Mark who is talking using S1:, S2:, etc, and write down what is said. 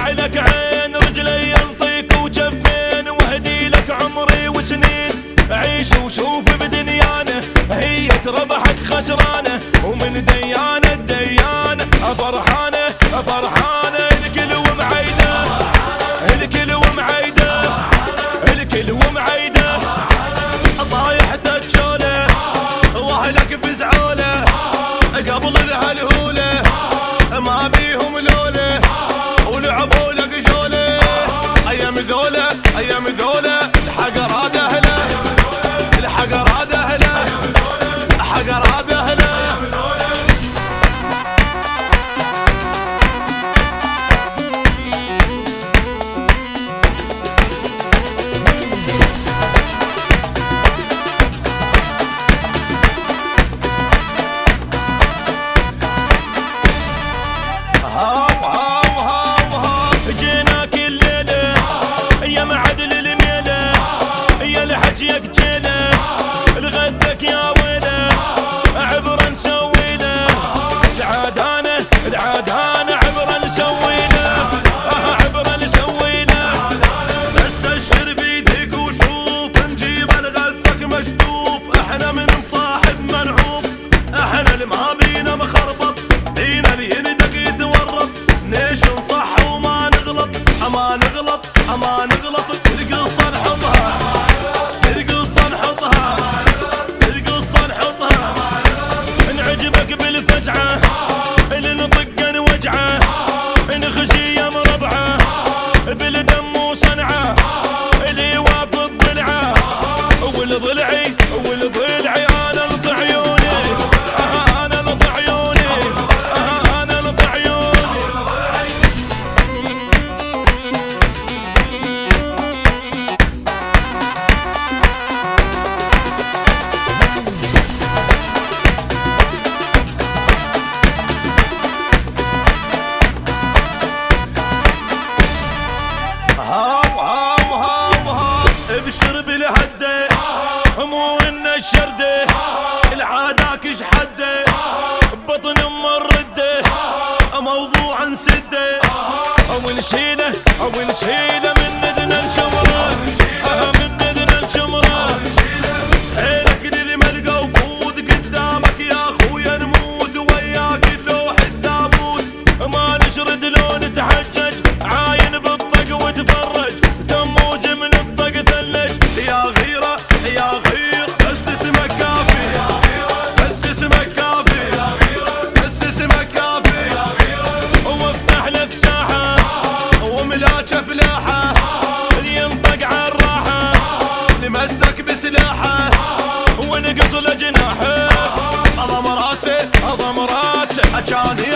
S1: ارفع لك عين رجلي ينطيك وجفين، واهدي لك عمري وسنين عيش وشوف بدنيانه، هي ربحت خسرانه ومن ديانه ديانه، فرحانه فرحانه الكل ومعيده، الكل ومعيده، الكل ومعيده.
S2: طايح تجوله واهلك بزعوله قبل الهلهوله ما بيهم لوله ولعبوا لك جوله. ايام ذوله ايام ذوله الحق راد اهله، الحق راد اهله، الحق راد اهله.
S1: جيناك الليله يا معدل الميله، يا لحجيك جيله لغثك يا ويله، عبره نسوي له العادانه العادانه، عبره نسوي له عبره نسوي له.
S2: بس اشر بيدك وشوف نجيب لغثك مشطوف، احنا من صاحب منعوف، احنا اللي ما بينا مخربط، فينا اللي يندق يتورط، ليش نصح وما نغلط، ما نغلط ما نغلط. القصه نحطها القصه نحطها القصه نحطها.
S1: نعجبك بالفزعه اللي نطق نوجعه، نخزي يا مربعه بالدم وصنعه، اللي يوافق ضلعه والضلعي والضلعي. انا لط عيوني انا لط عيوني انا لط عيوني.
S2: هاو هاو هاو هاو ابشر بالهده
S1: مو ان الشرده
S2: العاداك ايش حده،
S1: بطن ام الرده
S2: موضوع نسده.
S1: اول شيله اول شيله من اذن الشمره، من اذن الشمره.
S2: حيلك للملقى وفود قدامك يا اخويا نموت وياك اللوح التابوت.
S1: ما نشرد لو نتحجج عاين بالطق وتفرج، تموج من الطق ثلج.
S2: يا غيره يا غير بس اسمك كافي، بس اسمك كافي، بس اسمك كافي.
S1: وافتح لك ساحه
S2: وملاك فلاحه
S1: ينطق عالراحه،
S2: نمسك بسلاحه
S1: ونقص له جناحه.
S2: عظم راسه
S1: عظم راسه
S2: كان